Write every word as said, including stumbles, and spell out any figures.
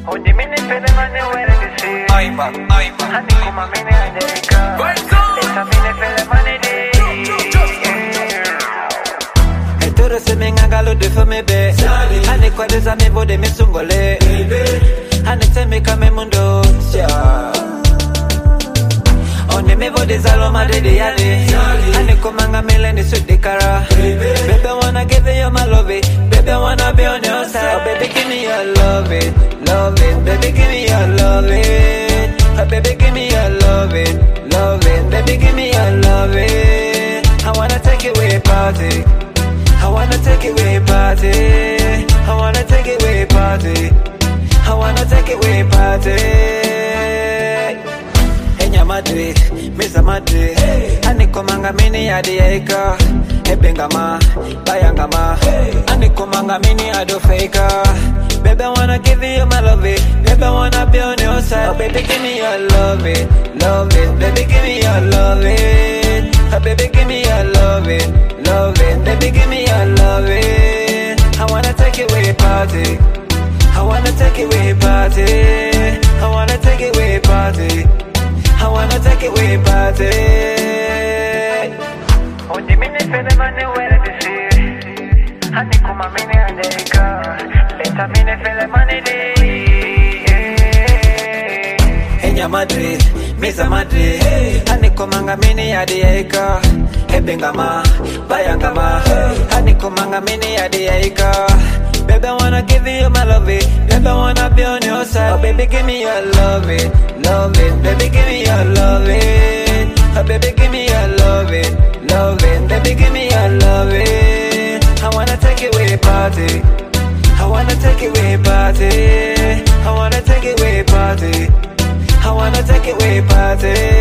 Onde me pede mane where this is. Aiba, aiba. Hani kuma mene Angelica. Esa mine pede mane de. Etoro se me ngalo de for me be. Hani kwa deza me bode me sungole. Hani te me kame mundo. Onde me bode zalo made de yale. Hani kumanga mele ni sweet de kara. Baby wanna give you my love it. Baby wanna be on your side. Oh, baby give me your love it, love it. Baby give me your love it. Oh, baby give me your love it, love it. Baby give me your love it. I wanna take it away party. I wanna take it away party. I wanna take it away party. I wanna take it away party. Enya madre, mesa madre. Anikomanga mini adieka. Ebengama, bayangama. Anikomanga mini ado faker. Baby I wanna give you my love it. Baby I wanna be on your side. Oh baby give me your love it, love it. Baby give me your love it. Oh baby give me your love it, love it. Baby give me your love it. I wanna take it away party. I wanna take it away party. I wanna take it away party. I wanna take it away party. Onde mine pede mane where this is. Hani kuma mine Angelica. Esa mine pede mane de. Enya madre, mesa madre. Hani kumanga mine adieka. Ebengama, bayangama. Hani kumanga mine adieka. Baby I wanna give you my love it. Baby I wanna be on your side. Oh baby give me your love it, love it. Baby give me your love it. Oh baby give me your love it, love it. Baby give me your love it. I wanna take it away party. I wanna take it away party. I wanna take it away party. I wanna take it away party.